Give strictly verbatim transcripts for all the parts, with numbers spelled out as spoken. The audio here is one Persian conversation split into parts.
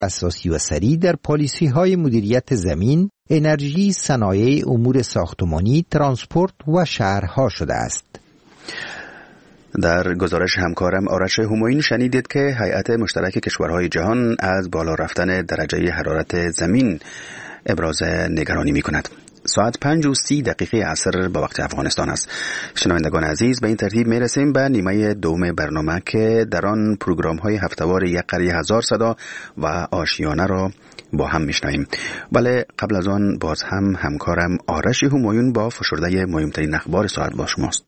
اساسی و سریع در پالیسی‌های مدیریت زمین، انرژی، صنایع، امور ساختمانی، ترانسپورت و شهرها شده است. در گزارش همکارم آرش همایون شنیدید که هیئت مشترک کشورهای جهان از بالا رفتن درجه حرارت زمین ابراز نگرانی می کند. ساعت پنج و سی دقیقه عصر با وقت افغانستان است. شنوندگان عزیز، به این ترتیب می رسیم به نیمه دوم برنامه که در آن پروگرام های هفته‌وار یک قریه هزار صدا و آشیانه را با هم میشنویم. بله، قبل از آن باز هم همکارم آرش همایون با فشرده مهمترین اخبار ساعت با شماست.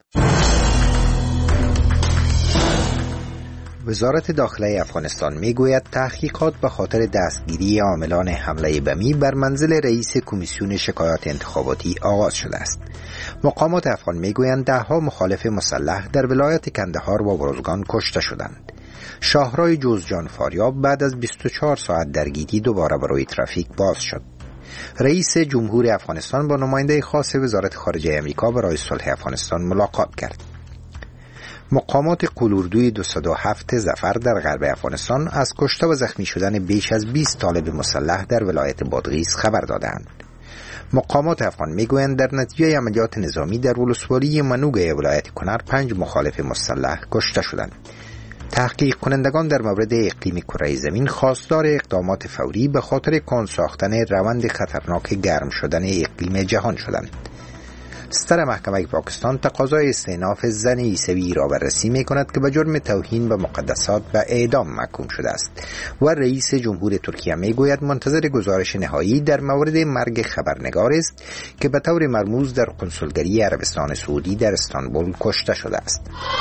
وزارت داخله افغانستان میگوید تحقیقات به خاطر دستگیری عاملان حمله بمی بر منزل رئیس کمیسیون شکایات انتخاباتی آغاز شده است. مقامات افغان میگویند دهها مخالف مسلح در ولایت کندهار و ورزگان کشته شدند. شاهراه جوزجان فاریاب بعد از بیست و چهار ساعت درگیری دوباره برای ترافیک باز شد. رئیس جمهور افغانستان با نماینده خاص وزارت خارجه آمریکا برای صلح افغانستان ملاقات کرد. مقامات قلوردوی دویست و هفت ظفر در غرب افغانستان از کشته و زخمی شدن بیش از بیست طالب مسلح در ولایت بادغیس خبر دادند. مقامات افغان میگویند در نتیجه عملیات نظامی در ولسوالی منوگه ولایت کنر پنج مخالف مسلح کشته شدند. تحقیق کنندگان در مورد اقلیم کره زمین خواستار اقدامات فوری به خاطر کند ساختن روند خطرناک گرم شدن اقلیم جهان شدند. ستر محکمه پاکستان تقاضای استئناف زن عیسوی را بررسی می کند که به جرم توهین به مقدسات و اعدام محکوم شده است و رئیس جمهور ترکیه می گوید منتظر گزارش نهایی در مورد مرگ خبرنگار است که به طور مرموز در کنسولگری عربستان سعودی در استانبول کشته شده است.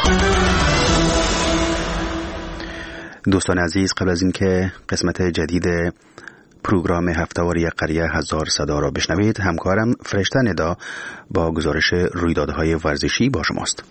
دوستان عزیز، قبل از اینکه قسمت جدید پروگرام هفته‌وار یک قریه هزار صدا را بشنوید، همکارم فرشته ندا با گزارش رویدادهای ورزشی با شماست.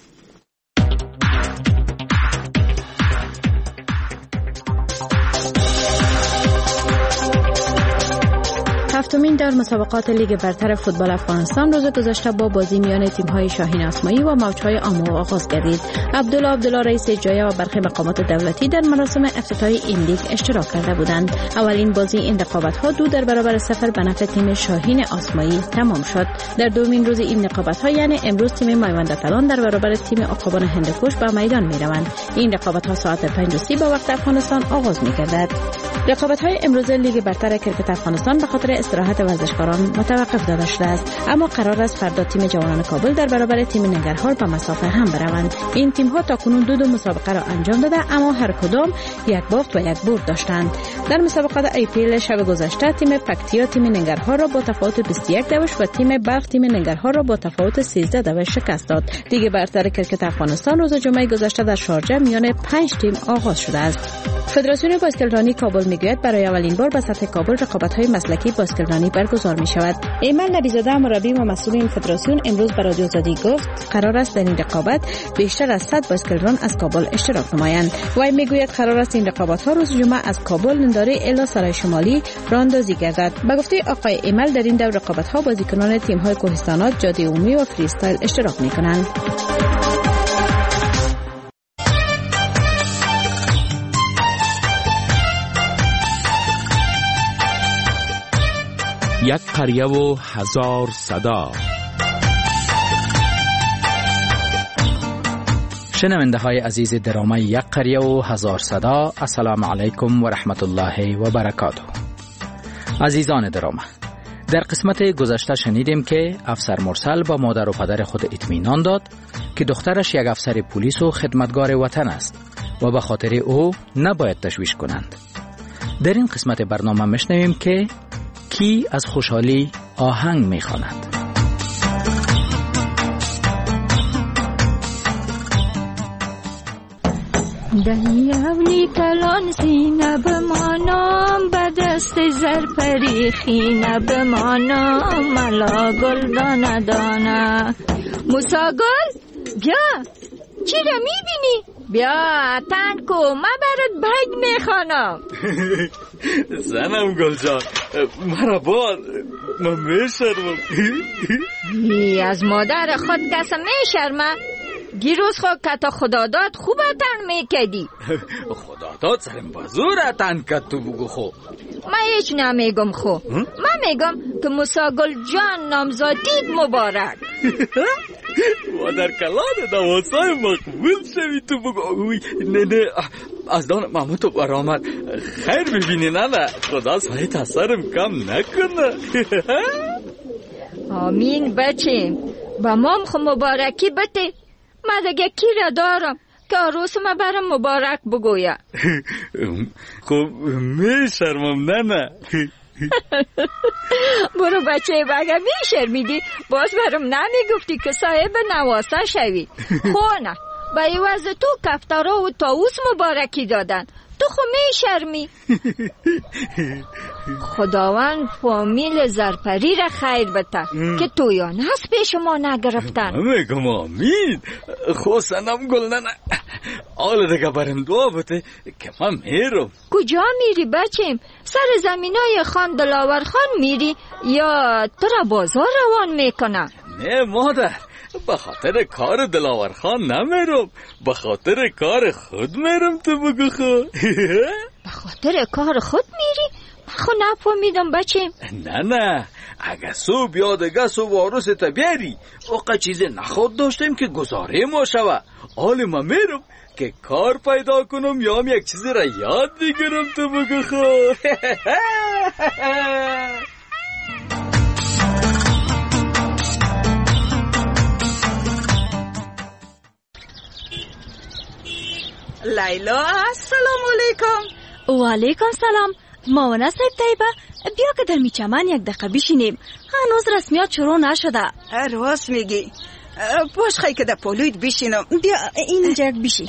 هفتمین در مسابقات لیگ برتر فوتبال افغانستان روز گذشته با بازی میان تیم‌های شاهین اسماعیلی و موج‌های آمو آغاز گردید. عبدالله عبدالله رئیس اجرایی و برخی مقامات دولتی در مراسم افتتاحی این لیگ اشتراک کرده بودند. اولین بازی این رقابت‌ها دو در برابر صفر به نفع تیم شاهین اسماعیلی تمام شد. در دومین روز این رقابت‌ها یعنی امروز تیم میوند تلان در برابر تیم عقابان هندوکش به میدان می‌روند. این رقابت‌ها ساعت پنج و سی به وقت افغانستان آغاز می‌گردد. رقابت‌های امروز لیگ برتر کرکت افغانستان به خاطر استراحت ورزشکاران متوقف داده شده است، اما قرار است فردا تیم جوانان کابل در برابر تیم ننگرهار به مسافه هم بروند. این تیم‌ها تاکنون دو دو مسابقه را انجام داده، اما هر کدام یک باخت و یک برد داشتند. در مسابقات ای پی ال شب گذشته تیم پکتیا تیم ننگرهار را با تفاوت بیست و یک دوش و تیم بلخ تیم ننگرهار را با تفاوت سیزده دوش شکست داد. لیگ برتر کرکت افغانستان روز جمعه گذشته در شارجه میان پنج تیم آغاز شده است. فدراسیون باسکتبال کابل میگوید برای اولین بار به سطح کابل رقابت‌های مسلکی باسکتبال برگزار می شود. ایمن نبیزاده مربی و مسئول این فدراسیون امروز به رادیو آزادی گفت قرار است در این رقابت بیشتر از صد باسکتبالران از کابل اشتراک نمایند. وی میگوید قرار است این رقابت‌ها روز جمعه از کابل، ننداره الی سرای شمالی راندازی گردد. به گفته آقای ایمل در این دو رقابت‌ها بازیکنان تیم‌های کوهستانات، جاده عمومی و فریستایل اشتراک می‌کنند. یک قریه و هزار صدا. شنونده های عزیز درامه یک قریه و هزار صدا، السلام علیکم و رحمت الله و برکاته. عزیزان درامه، در قسمت گذشته شنیدیم که افسر مرسل با مادر و پدر خود اطمینان داد که دخترش یک افسر پلیس و خدمتگار وطن است و به خاطر او نباید تشویش کنند. در این قسمت برنامه میشنویم که کی از خوشحالی آهنگ میخواند. دنیاولی کلان سینه بمانم، به دست زرپری خینه بمانم، ملا گل دانه دانه. موسا گل بیا، چی را میبینی؟ بیا تن کو، من برات بگ میخوانم. زنم گل جان، مرا بار من میشرمم. از مادر خود کسا میشرمه؟ دیروز خو کتا خدا داد خوب اتن میکدی. خدا داد سرم بازور اتن کد تو بگو خو. من هیچ نمیگم خو. من میگم که موسی گل جان نامزادیت مبارک. و در کلان نواسای مقبول شوی تو بگو. نه نه از دان محمود برآمد خیر ببینی. نه نه خدا سایت از سرم کم نکنه. آمین بچه. با مام خو مبارکی بده. من دیگه کی را دارم که عروس ما برم مبارک بگویا. خب می شرمم. نه نه برو بچه بگه می شرمیدی باز برم نمیگفتی که صاحب نواسه شوی. خونه با عوض تو کفتارا و طاووس مبارکی دادن. تو خو می شرمی. خداوند فامیل زرپری را خیر بده که تویان هست پیش ما نگرفتن. میگم آمین. خو سنم گل. نه نه آل دیگه برم دعا بده که من میرم. کجا میری بچیم؟ سر زمینای خان دلاور خان میری یا تو را بازار روان میکنه؟ نه مادر به خاطر کار دلاور خان نمیرم. به خاطر کار خود میرم. تو بگو خو. به خاطر کار خود میری؟ من خو نفهمیدم بچیم. نه نه اگه سو بیاد اگه سو وارث تا بیاری وقت چیز نخود داشتیم که گزاره ما شوه. حال ما میرم که کار پیدا کنم یا هم یک چیزی را یاد بگیرم. تو بگو خو. لیلا السلام علیکم. و علیکم سلام. مامان صاحب طیبه بیا که در میچمن یک دقیقه بشینیم. هنوز رسمیات شروع نشده. راست میگی. باش خیلی که در پولوید بشینم. بیا اینجا بشین.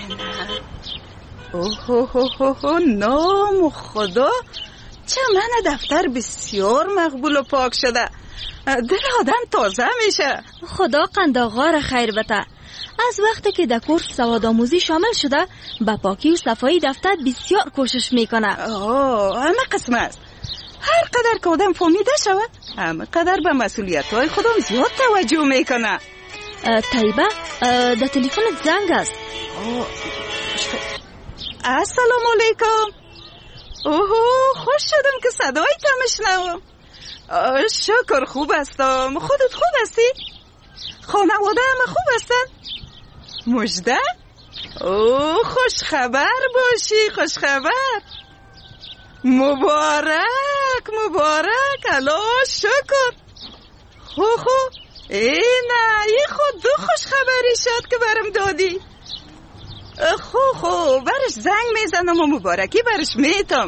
اوه اوه اوه نام خدا. چمن دفتر بسیار مقبول و پاک شده. دل آدم تازه میشه. خدا قند آقا را خیر بده. از وقتی که در کورس سوادآموزی شامل شده با پاکی و صفایی دفتر بسیار کوشش میکنه. اوه همه قسم است. هر قدر که آدم فهمیده شود همه قدر به مسئولیت های خودم زیاد توجه میکنه. طیبه در تلفنت زنگ است. السلام علیکم. اوه خوش شدم که صدای تمشنوم. شکر خوب هستم. خودت خوب هستی؟ خانواده همه خوب هستن؟ مژده؟ اوه خوش خبر باشی. خوش خبر. مبارک مبارک. الله شکر. خو خو اینه ای خود دو خوش خبری شد که برم دادی. خو خو برش زنگ میزنم و مبارکی برش میتم.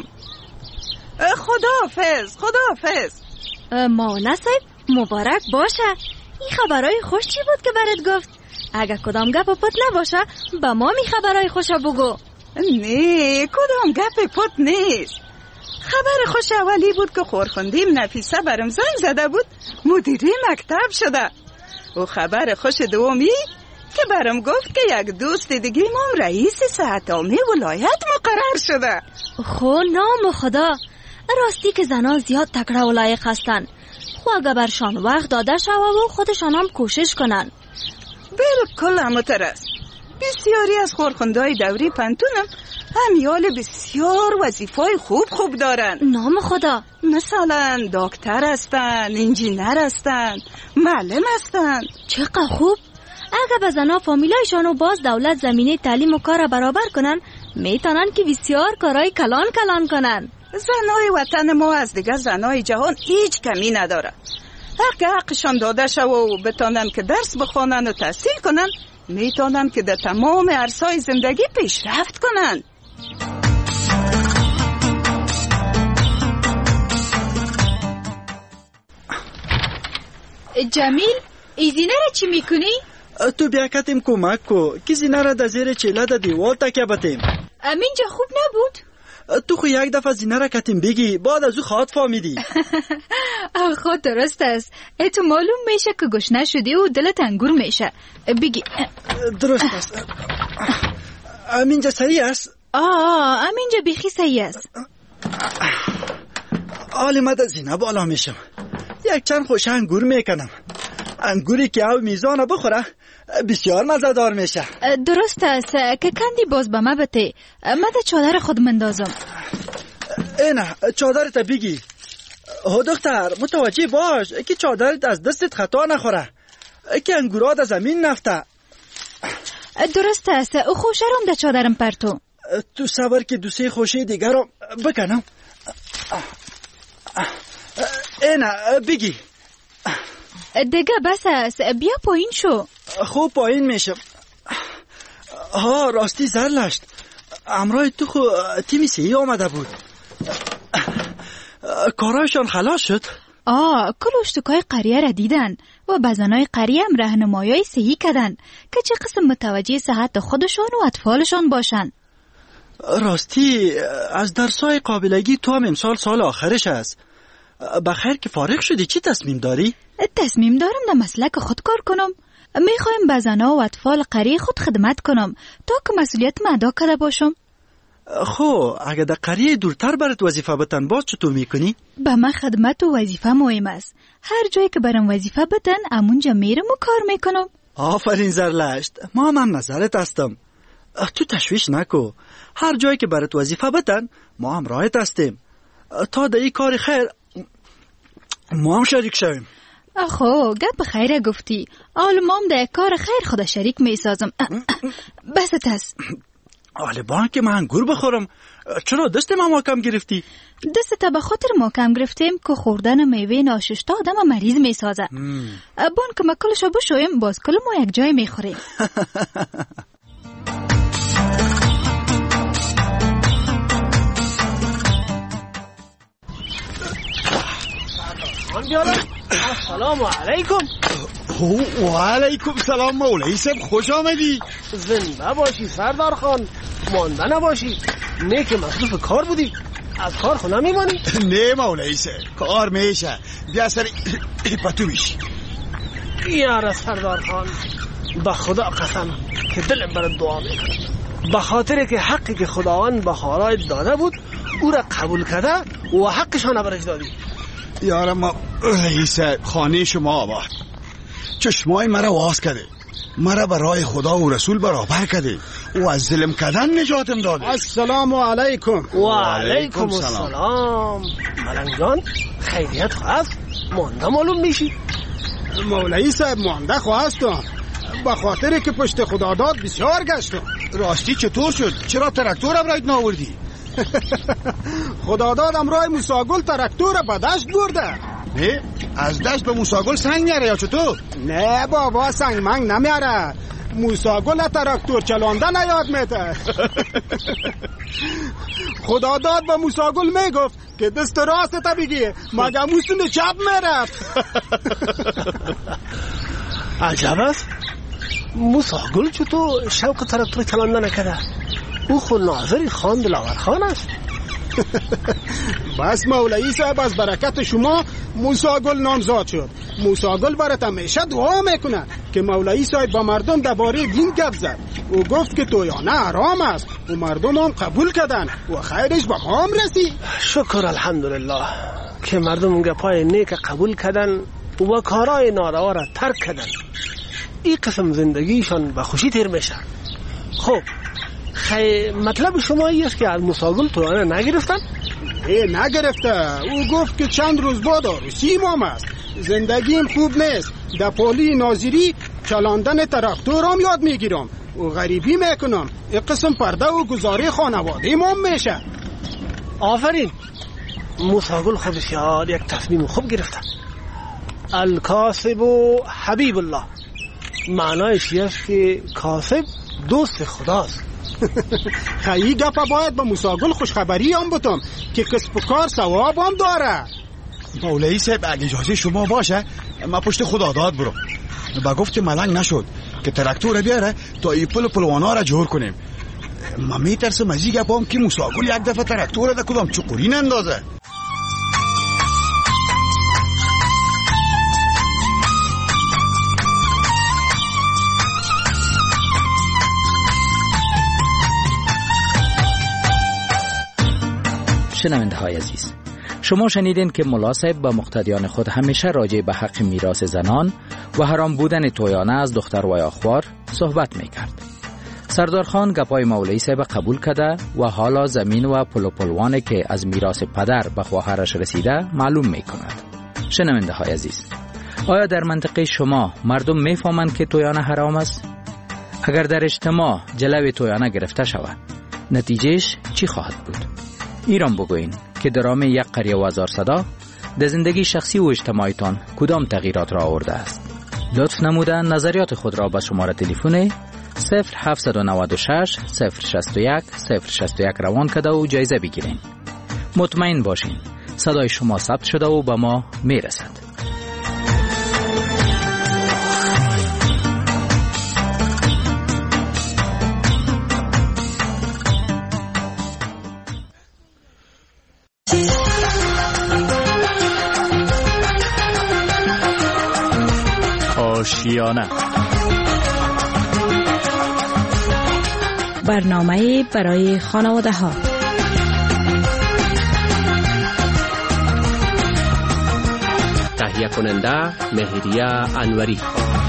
خداحافظ خداحافظ. مامان صاحب مبارک باشه. این خبرای خوش چی بود که برات گفت؟ اگه کدام گپ پت نباشه با ما می خبرای خوش بگو. نه کدام گپ پت نیست. خبر خوش اولی بود که خورخوندیم نفیسه برم زنگ زده بود مدیره مکتب شده. و خبر خوش دومی که برم گفت که یک دوست دیگه مام رئیس صحت عامه ولایت مقرر شده. خو نام خدا. راستی که زنان زیاد تکړه و لایق هستن. خو اگه برشان وقت داده شوه و خودشان هم کوشش کنن. بالکل همونطور است. بسیاری از خورخوندهای دوری پنتونم همیال بسیار وظیفای خوب خوب دارن. نام خدا. مثلا دکتر هستن، انجینر هستن، معلم هستن. چقدر خوب. اگه به زنها فامیلایشانو باز دولت زمینه تعلیم و کار برابر کنن میتونن که بسیار کارهای کلان کلان کنن. زنای وطن ما از دیگه زنای جهان هیچ کمی نداره. اگه حقشان داده شو و بتانن که درس بخوانن و تحصیل کنن میتونن که در تمام عرصه‌های زندگی پیشرفت کنن. جمیل ای زینه را چی میکنی؟ تو بیا کتیم کمک کو که زینه را در زیر چیله در دیوال تکیه بتیم. امینجا خوب نبود؟ تو خو یک دفعه زینه را کتیم بگی بعد از او خواهد فهمیدی. خود درست است. تو معلوم میشه که گشنه شدی و دلت انگور میشه. بگی. درست است. امینجا صحیح است؟ آه امینجا بیخی صحیح است. حالی من در زینه بالا میشم یک چند خوش انگور میکنم. انگوری که او میزانه بخوره بسیار مزه‌دار میشه. درست است که کندی باز به ما بته. من در چادر خود مندازم. اینه چادرت بگی. ها دختر متوجه باش که چادرت از دستت خطا نخوره، که انگورا در زمین نفته. درست است. او خوشرم در چادرم پرتو. تو صبر که دو سه خوشه دیگر رو بکنم. اینه بگی. دیگه بس است. بیا پایین شو. خوب پایین میشم. ها راستی زرلشت، امرای تو خو تیمی سهی آمده بود. کارایشان خلاص شد؟ آه کل اشتکای قریه را دیدن و بزنای قریه هم رهنمایی صحیح کردن که چه قسم متوجه صحت خودشان و اطفالشان باشن. راستی از درسای قابلگی تو هم امسال سال آخرش است. بخیر که فارغ شدی چی تصمیم داری؟ تصمیم دارم در مسلک خود کار کنم. میخوایم به زنها و اطفال قریه خود خدمت کنم تا که مسئولیت ادا کرده باشم. خو اگه در قریه دورتر برات وظیفه بتن باز چطور میکنی؟ به من خدمت و وظیفه مهم است. هر جایی که برام وظیفه بتن امونجا میرم و کار میکنم. آفرین زرلشت، ما هم, هم نظرت هستم. تو تشویش نکو، هر جایی که برات وظیفه بتن ما هم راحت هستیم تا در این کار خیر ما هم شریک شویم. اخو گپ خیره گفتی. آل ما هم در کار خیر خود شریک میسازم. بست است. آله بان که من انگور بخورم. چرا دست ما محکم گرفتی؟ دست تا به خاطر محکم گرفتیم که خوردن میوه ناشسته آدم مریض میسازه. بان که ما کلشو بشویم باز کل ما یک جای میخوریم. السلام علیکم. و علیکم سلام مولوی صاحب، خوش آمدی. زنده باشی سردار خان، مانده نباشی. نه که مصروف کار بودی، از کار خو نمیمانی؟ نه مولوی صاحب، کار میشه. بیا سر پتو بیشی. یاره سردار خان، به خدا قسم که دلم برات دعا میکنم، به خاطر که حقی که خداوند به خارایت داده بود او را قبول کرده و حقشان برش دادی. یاره ما رئیس خانه شما آباد، چشمای مرا واز کرده، مرا برای خدا و رسول برابر کرده و از ظلم کردن نجاتم داده. السلام علیکم. و علیکم السلام. ملنگ جان خیریت خواست؟ مانده معلوم میشی؟ مولوی صاحب مانده خواستم به خاطر که پشت خداداد بسیار گشتم. راستی چطور شد؟ چرا ترکتور برایت ناوردی؟ خداداد امرای موساگل ترکتور به دشت برده. نه از دشت به موساگل سنگ میاره یا چطور؟ نه بابا سنگ منگ نمیاره، موساگل ترکتور چلاندن یاد میده. خداداد به موساگل میگفت که دست راست تا بگی مگه موسون چپ میرفت. عجب است، موساگل چطور شوق ترکتور چلاندن نکده؟ او خود ناظری خان دلاور خان است. بس مولوی صاحب از برکت شما موساگل نامزاد شد. موساگل برات همیشه دعا میکنه که مولوی صاحب با مردم درباره دین گپ زد. او گفت که تویانه حرام است و مردم هم قبول کردن و خیرش به ما هم رسید. شکر الحمدلله که مردم گپای نیک قبول کردن و کارای ناروا را ترک کردن. این قسم زندگیشان به خوشی تیر میشه. خب خی مطلب شما این است که از موساگل توانه نگرفتن؟ ای نگرفته، او گفت که چند روز بعد عروسی مام است، زندگیم خوب نیست، در پالی ناظری چلاندن ترکتور هم یاد میگیرم و غریبی میکنم. این قسم پرده و گزاره خانواده مام میشه. آفرین، موساگل خود بسیار یک تصمیم خوب گرفته. الکاسب و حبیب الله، معنایش است که کاسب دوست خداست. خیلی گپا باید با موساگل خوشخبری هم بتم که کسب و کار ثواب هم داره. مولوی صاحب اگه اجازه شما باشه ما پشت خداداد برم. با گفت ملنگ نشد که ترکتور بیاره تا ای پل پلوانا را جور کنیم. ما میترسم از این گپام که موساگل یک دفعه ترکتور را کدام چقوری نندازه. شنونده های عزیز، شما شنیدین که ملا صاحب با مقتدیان خود همیشه راجع به حق میراث زنان و حرام بودن تویانه از دختر و یاخوار صحبت می کرد. سردار خان گپای مولوی صاحب قبول کرده و حالا زمین و پلو پلوانی که از میراث پدر به خواهرش رسیده معلوم می کند. شنونده های عزیز، آیا در منطقه شما مردم می فهمند که تویانه حرام است؟ اگر در اجتماع جلوی تویانه گرفته شود، نتیجهش چی خواهد بود؟ ایران بگوین که درام یک قریه و هزار صدا در زندگی شخصی و اجتماعیتان کدام تغییرات را آورده است؟ لطف نموده نظریات خود را به شماره تلفن صفر هفت نه شش صفر شش یک صفر شش یک روان کرده و جایزه بگیرین. مطمئن باشین صدای شما ثبت شده و به ما میرسد. آشیانه، برنامه برای خانواده ها. تهیه کننده مهریه انوری.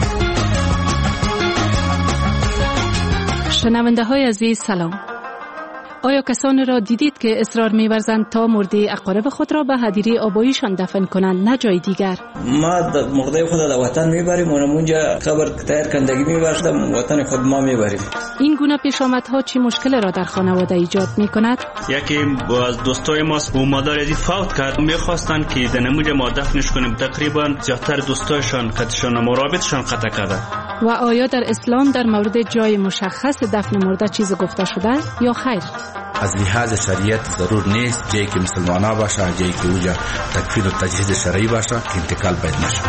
شنونده های عزیز سلام. آیا کسانی را دیدید که اصرار می‌ورزند تا مرده اقارب خود را به هدیره آباییشان دفن کنند نه جای دیگر؟ ما مرده خود را وطن میبریم و اونجا قبر تایر کندگی میبریم، وطن خود ما میبریم. این گونه پیشامدها چه مشکل را در خانواده ایجاد میکند؟ یکی از دوستای ما او مادر ازی فوت کرد، میخواستن که در نموج ما دفنش کنیم. تقریبا زیادتر دوستایشان قدشان مرابطشان قطع کرده. و آیا در اسلام در مورد جای مشخص دفن مرده چیز گفته شده یا خیر؟ از لحاظ شریعت ضرور نیست جایی که مسلمانا باشه، جایی که اوجا تکفین و تجهیز شرعی باشه که انتقال باید نشه.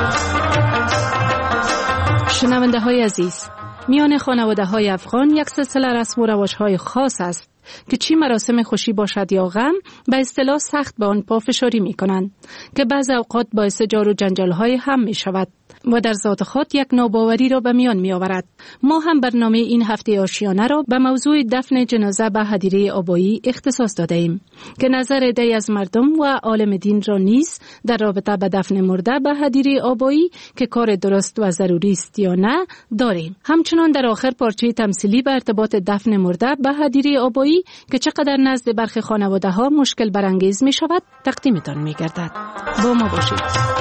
شنونده های عزیز، میان خانواده های افغان یک سلسله رسم و رواج های خاص است که چی مراسم خوشی باشد یا غم به اصطلاح سخت به آن پافشاری می کنند که بعض اوقات باعث جار و جنجال های هم می شود و در ذات خود یک ناباوری را به میان می آورد. ما هم برنامه این هفته آشیانه را به موضوع دفن جنازه به هدیره آبایی اختصاص داده ایم که نظر عده‌ای از مردم و عالم دین را نیز در رابطه به دفن مرده به هدیره آبایی که کار درست و ضروری است یا نه داریم. همچنان در آخر پارچه تمثیلی به ارتباط دفن مرده به هدیره آبایی که چقدر نزد برخی خانواده ها مشکل برانگیز می شود تقدیمتان می گردد. با ما باشید.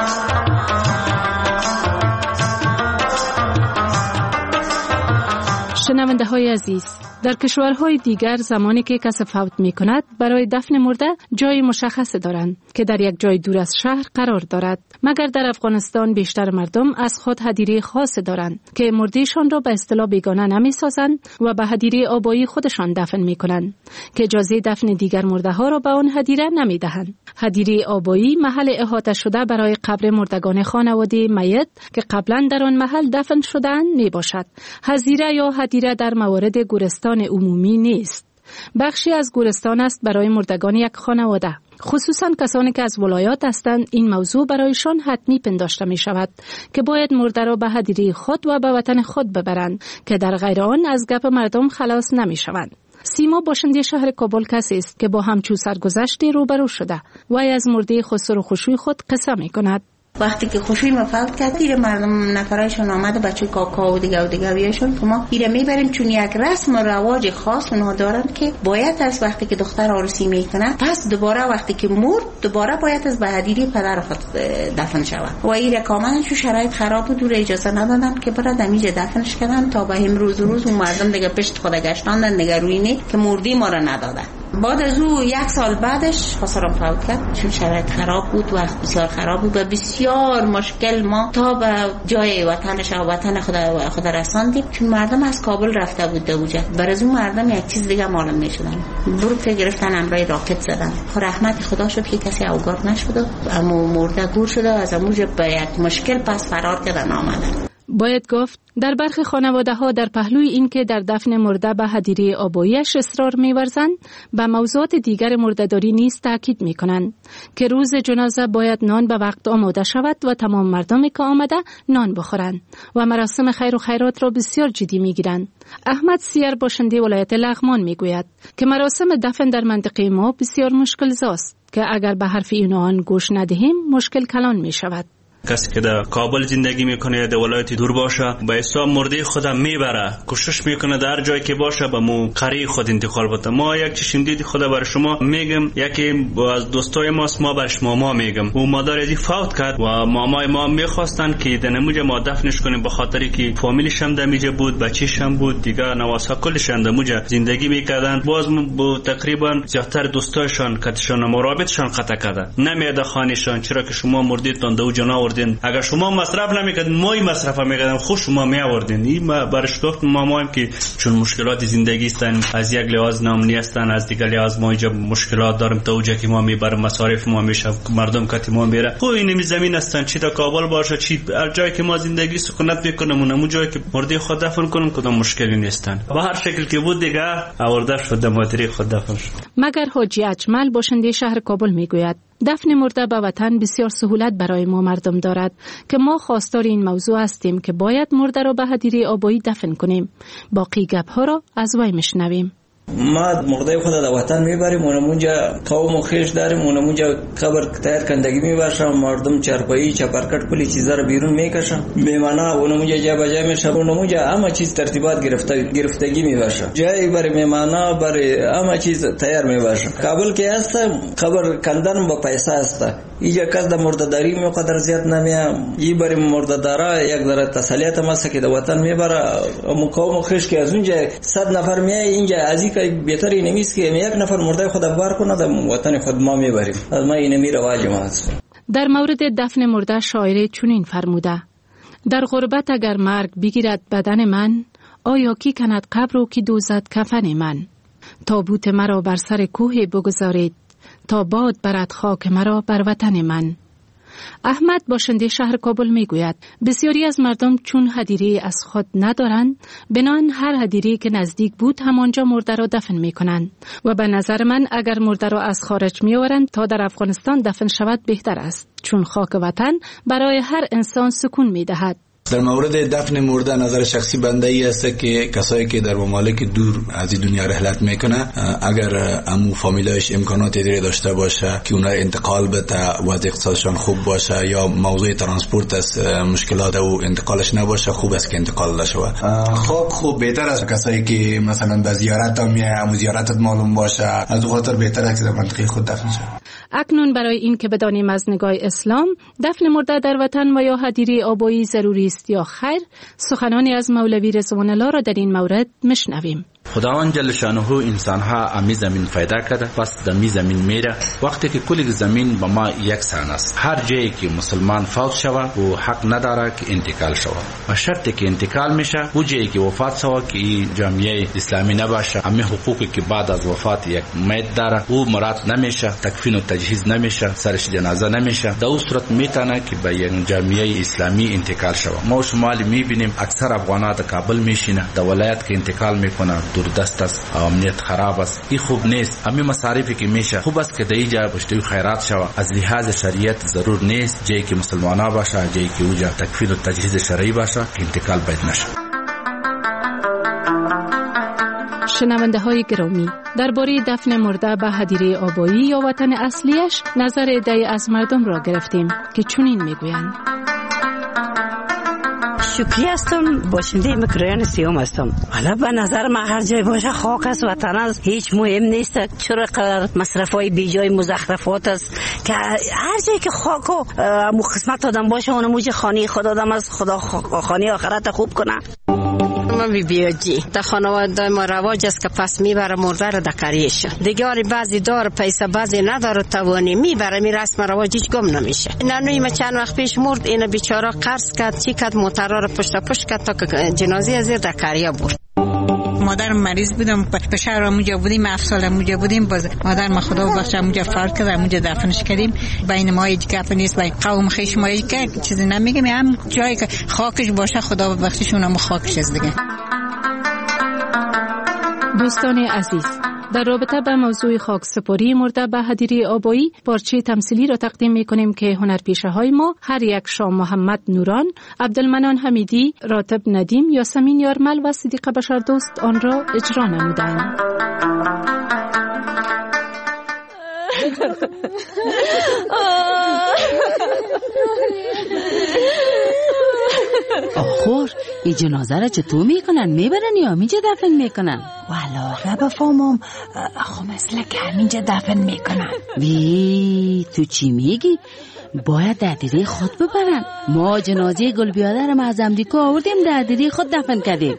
شنونده های عزیز، در کشورهای دیگر زمانی که کسی فوت می کند برای دفن مرده جای مشخص دارند که در یک جای دور از شهر قرار دارد، مگر در افغانستان بیشتر مردم از خود هدیره خاص دارند که مردهشان را به اصطلاح بیگانه نمی سازند و به هدیره آبایی خودشان دفن می کنند که اجازه دفن دیگر مرده ها را به آن هدیره نمی دهند. هدیره آبایی محل احاطه شده برای قبر مردگان خانواده میت که قبلا در آن محل دفن شده‌اند می باشد. هزیره یا هدیره در موارد گورستان عمومی نیست. بخشی از گورستان است برای مردگان یک خانواده. خصوصا کسانی که از ولایات هستند این موضوع برایشان حتمی پنداشته می شود که باید مرده را به هدیره خود و به وطن خود ببرند که در غیر آن از گپ مردم خلاص نمی شوند. سیما باشنده شهر کابل کسی است که با همچون سرگذشتی روبرو شده و از مرده خسرو خشوی خود قصه می کند. وقتی که خوشوی ما فوت کرد دیره مردم نفرایشون آمده بچه کاکا و دیگه و دیگه بیایشون که ما دیره میبریم چون یک رسم و رواج خاص اونها دارن که باید از وقتی که دختر عروسی میکنه پس دوباره وقتی که مرد دوباره باید از به هدیره پدر خود دفن شود و این کاملا چون شرایط خراب بود دور اجازه ندادن که برای دمیجه دفنش کردن تا به امروز روز اون مردم دیگه پشت خود گشتاندن دیگه روی نی که مردی ما را ندادن. بعد از او یک سال بعدش خسرم فوت کرد چون شرایط خراب بود، وقت بسیار خراب بود و بسیار مشکل ما تا به جای وطنش و وطن خدا خدا رساندیم چون مردم از کابل رفته بود دوجه. بر از اون مردم یک چیز دیگه معلوم میشدن، بروت گرفتن امرای راکت زدن. خو رحمت خدا شد که کسی اوگار نشد، اما مرده گور شده از اموج به یک مشکل پس فرار کردن آمدن. باید گفت در برخی خانواده ها در پهلوی این که در دفن مرده به هدیره آباییش اصرار می‌ورزند به موضوعات دیگر مرده‌داری نیز تاکید می‌کنند که روز جنازه باید نان به وقت آماده شود و تمام مردمی که آمده نان بخورند و مراسم خیر و خیرات را بسیار جدی می‌گیرند. احمد سیر باشنده ولایت لغمان می‌گوید که مراسم دفن در منطقه ما بسیار مشکل زاست که اگر به حرف این آن گوش ندهیم مشکل کلان می‌شود. کسی که در کابل زندگی میکنه یا در ولایت دور باشه به حساب مرده خودم میبره، کوشش میکنه در جایی که باشه به مو قریه خود انتقال بده. ما یک چشم دید خدا بر شما میگم، یکی از دوستای ماست، ما برش ماما میگم، او مادر ازی فوت کرد و مامای ما میخواستن که در نموجه ما دفنش کنیم به خاطری که فامیلش هم دمیجه بود، بچه‌ش هم بود دیگه، نواسا کلش هم دموجه زندگی میکردن. باز با تقریبا زیادتر دوستایشان کتشان مرابطشان قطع کردن، نمیاد خانهشان، چرا که شما مردیدتان دو جنا آوردین، اگر شما مصرف نمیکردین ما مصرف میکردیم، خوش شما می آوردین. این برش گفت مامایم که چون مشکلات زندگی استن، از یک لحاظ نامنی هستن، از دیگر لحاظ ما اینجا مشکلات داریم، تا اونجا که ما میبریم مصارف ما میشه، مردم کتی ما میره خو این زمین هستن، چی تا کابل باشه چی هر جایی که ما زندگی سکونت میکنیم اون جایی که مرده خود دفن کنیم کدام مشکلی نیستن. با هر شکل که بود دیگه آوردش خود مادری خود دفن شد. مگر حاجی اجمل باشنده شهر کابل میگوید دفن مرده به وطن بسیار سهولت برای ما مردم دارد که ما خواستار این موضوع هستیم که باید مرده را به هدیره آبایی دفن کنیم. باقی گپ ها را از وی میشنویم. ما مرده خود در وطن میبریم، اونمونجا قوم و خیش داریم، اونمونجا قبر تایر کندگی میبرشم، مردم چرپایی چپرکٹ کلی چیزا رو بیرون میکشم، میمانا اونمونجا جا بجا میشه، اونمونجا همه چیز ترتیبات گرفته گرفتگی میبرشم، جایی برای میمانا برای همه چیز تیار میبرشم. کابل که هست قبر کندن با پیسه هست، اینجا کس در مرده‌داری میقدر زیاد نمیام، این برای مرده‌دارا یک ذره تسلیت ماست که در وطن میبره. قوم و خیش که از اونجا صد نفر میای اینجا از این بهتری نمیست که یک نفر مرده خود بار کنه در وطن خود ما میبریم. از ما این می رواج ما هست. در مورد دفن مرده شاعر چنین فرموده: در غربت اگر مرگ بگیرد بدن من، آیا کی کند قبر و کی دوزد کفن من؟ تابوت مرا بر سر کوه بگذارید تا باد برد خاک مرا بر وطن من. احمد باشنده شهر کابل میگوید بسیاری از مردم چون هدیره از خود ندارند، بنان هر هدیره که نزدیک بود همانجا مرده را دفن میکنند و به نظر من اگر مرده را از خارج میآورند تا در افغانستان دفن شود بهتر است، چون خاک وطن برای هر انسان سکون میدهد. در مورد دفن مرده نظر شخصی بنده ای است که کسایی که در ممالک دور از این دنیا رحلت میکنه، اگر امو فامیلایش امکانات دیگه داشته باشه که اونها انتقال بده، وضع اقتصادشان خوب باشه یا موضوع ترانسپورت است مشکلات او انتقالش نباشه، خوب است که انتقال نشه. خب خوب بهتر است کسایی که مثلا به زیارت هم میه، امو زیارتت معلوم باشه، از اون خاطر بهتر است که در منطقه خود دفن شه. اکنون برای این که بدانیم از نگاه اسلام دفن مرده در وطن و یا هدیره آبایی ضروری است یا خیر، سخنانی از مولوی رضوان الله را در این مورد میشنویم. خداوند جل شانه انسان ها امی زمین پیدا کرده، پس دمی زمین میره. وقتی که کل زمین با ما یکسان است، هر جایی که مسلمان فوت شود و حق نداره که انتقال شود و شرطی که انتقال میشه و جایی که وفات شود که جامعه اسلامی نباشه، همه حقوقی که بعد از وفات یک میت داره او مراد نمیشه، تکفین و تجهیز نمیشه، سرش جنازه نمیشه، در اون صورت میتونه که به یک جامعه اسلامی انتقال شود. ما شمالی میبینیم اکثر افغانان در کابل میشینه، در ولایت که انتقال میکنه دور دست است، امنیت خراب است، این خوب نیست. همین مصارفی که میشه خوب است که در اینجا پشتوی خیرات شود. از لحاظ شریعت ضرور نیست جایی که مسلمانان باشه، جایی که اونجا تکفین و تجهیز شرعی باشه که انتقال باید نشه. شنونده های گرامی، درباره دفن مرده به هدیره آبایی یا وطن اصلیش نظر عده‌ای از مردم را گرفتیم که چنین میگویند. شکری هستم، باشنده مکرایان سیوم هستم. حالا به نظر من هر جای باشه خاک است، وطن است، هیچ مهم نیست. چرا قدر مصرف های بی جای مزخرفات است که هر جایی که خاک و مو قسمت آدم باشه اون موجه خانه خود آدم است، خدا خانه آخرت خوب کنه. ما بی بیاجی در خانواده ما رواج است که پس میبره مرده رو در کریش دیگه، بعضی دار پیسه بعضی نداره توانی میبره، می رسم رواجیش گم نمیشه. نانوی ما چند وقت پیش مرد، این بیچاره قرض کرد چی کرد موترا رو پشت پشت کرد تا که جنازه از در کریا برد. مادر مریض بودم، به شهر اونجا بودیم، هفت سال اونجا بودیم، باز مادر ما خدا بخشه اونجا فوت کرد، اونجا دفنش کردیم. بین ما هیچ گپ نیست، بین قوم خیش ما هیچ چیزی نمیگیم، هم جایی که خاکش باشه خدا بخشش اونم خاکش است دیگه. دوستان عزیز، در رابطه با موضوع خاکسپاری مرده به هدیره آبایی پارچه تمثیلی را تقدیم می‌کنیم که هنرپیشه های ما هر یک شاه محمد نوران، عبدالمنان حمیدی، راتب ندیم، یاسمین یارمل و صدیقه بشردوست آن را اجرا نمودند. خور این جنازه را چطور میکنن؟ میبرن یا همینجا دفن میکنن؟ والا بفهمم خب مثل که همینجا دفن میکنن. وی تو چی میگی؟ باید در دیده خود ببرن. ما جنازه گل بیادرم از امریکا آوردیم در دیده خود دفن کردیم.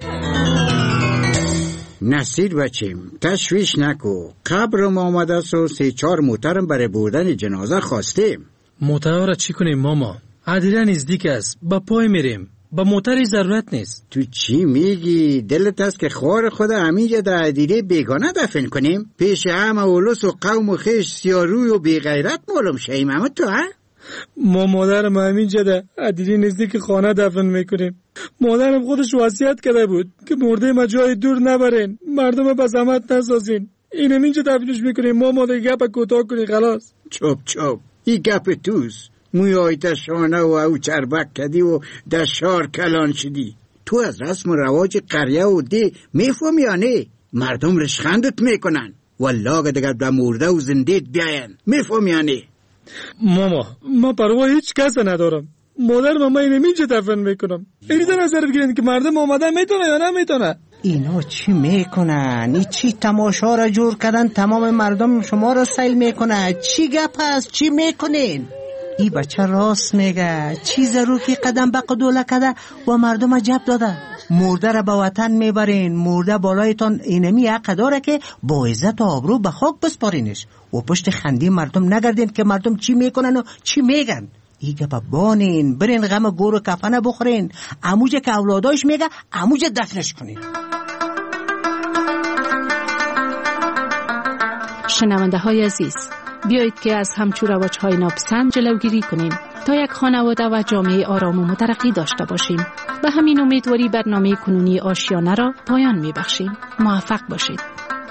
نصیر بچیم تشویش نکو، قبرم آمده است و سه چهار موترم برای بردن جنازه خواستیم. موتر را چی کنیم ماما؟ عدیره نزدیک است، با پای میریم، با موتری ضرورت نیست. تو چی میگی؟ دلت است که خوار خود همینجا در عدیره بیگانه دفن کنیم؟ پیش همه اولوس و قوم و خیش سیاروی و بیغیرت معلوم شیم. اما تو ها؟ ما مادرم همینجا در عدیره نزدیک خانه دفن میکنیم. مادرم خودش وصیت کرده بود که مرده ما جای دور نبرین، مردم به زحمت نسازین. این همینجا دفنش میکنیم. ما مادر گپ کوتاه کنی خلاص. چوب چوب ای گپ توس. موی آیت شانه و او چربک کدی و در شار کلان شدی. تو از رسم و رواج قریه و دی میفهم یا نه؟ مردم رشخندت میکنن والله دیگر در مرده و زندهت بیاین. میفهم یا نه؟ ماما ما پروا هیچ کس ندارم. مادر ماما اینم اینجا دفن میکنم. اینی در نظر بگیرین که مردم آمده میتونه یا نمیتونه. اینا چی میکنن؟ این چی تماشا را جور کردن؟ تمام مردم شما را سیل میکنه. چی گپ است؟ چی میکنین؟ ای بچه راست میگه. چی ضرور که قدم به قدوله کده و مردم عجب داده. مرده را به وطن میبرین، مرده بالایتان اینمی حق داره که با عزت و آبرو به خاک بسپارینش و پشت خندی مردم نگردین که مردم چی میکنن و چی میگن. ایگه با بانین برین غم گور و کفنه بخورین. عموجه که اولادایش میگه عموجه دفنش کنین. شنونده های عزیز، بیایید که از همچو رواج های ناپسند جلوگیری کنیم تا یک خانواده و جامعه آرام و مترقی داشته باشیم. به همین امیدواری برنامه کنونی آشیانه را پایان میبخشیم. موفق باشید.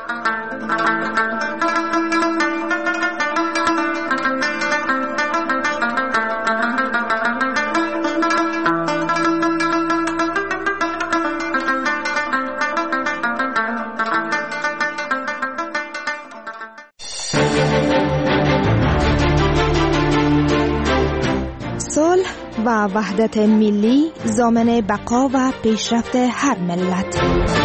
و وحدت ملی ضامن بقا و پیشرفت هر ملت.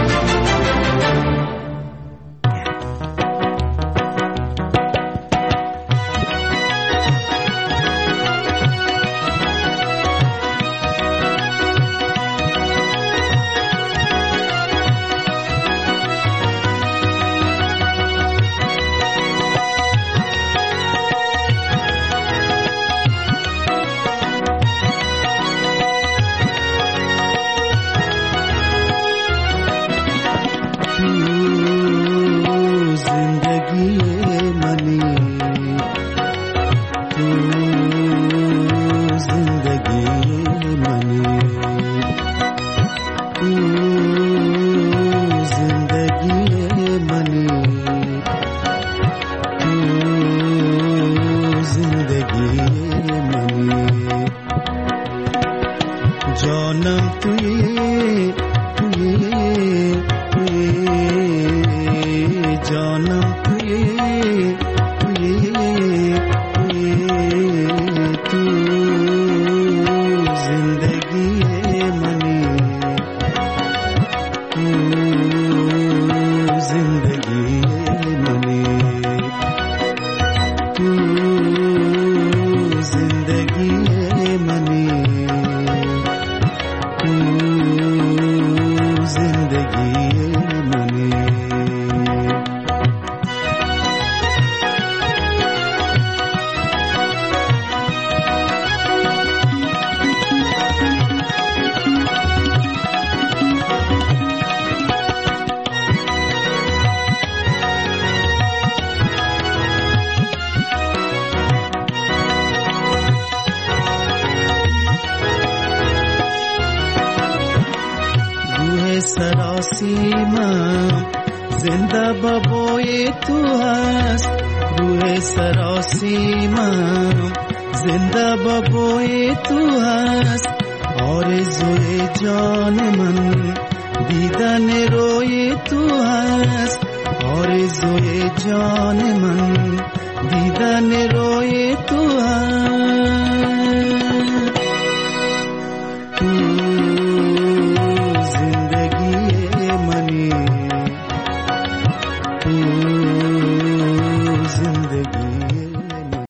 سراسیمم زنده بابای تو هست. روح سراسیمم زنده بابای تو هست. آرزوی جان من دیدن روی تو هست. آرزوی جان من دیدن روی